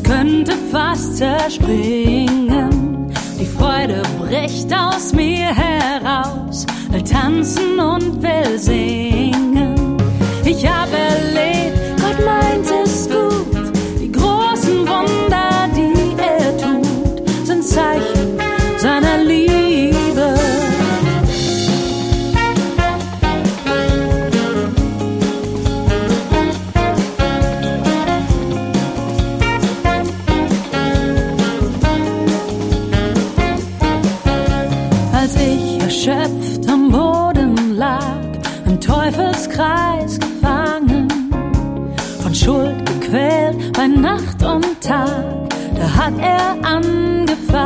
könnte fast zerspringen. Die Freude bricht aus mir heraus, will tanzen und will singen. Ich hab erlebt, Gott meint es gut. Die großen Wunder, die er tut, sind Zeichen seiner Liebe. Als ich erschöpft am Boden lag, im Teufelskreis gefangen, von Schuld gequält bei Nacht und Tag, da hat er angefangen,